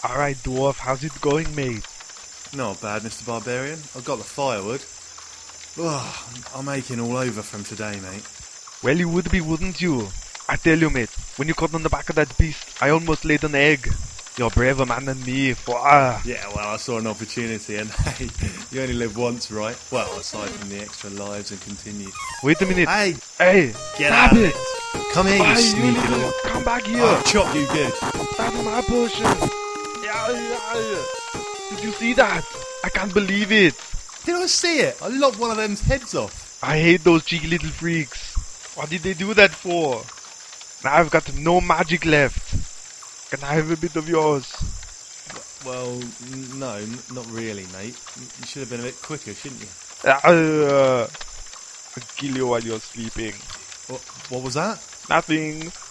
Alright, dwarf, how's it going, mate? Not bad, Mr. Barbarian. I've got the firewood. Oh, I'm aching all over from today, mate. Well, you would be, wouldn't you? I tell you, mate, when you got on the back of that beast, I almost laid an egg. You're a braver man than me, Yeah, well, I saw an opportunity, and hey, you only live once, right? Well, aside from the extra lives and continue. Wait a minute. Hey, Hey, get stop out of it! Come here, you Hey, sneaky you little... come back here! I'll chop you good. That's my potion! Yeah. Did you see that? I can't believe it! Did I see it? I lopped one of them's heads off. I hate those cheeky little freaks. What did they do that for? Now I've got no magic left. Can I have a bit of yours? Well, no, not really, mate. You should have been a bit quicker, shouldn't you? I'll kill you while you're sleeping. What was that? Nothing.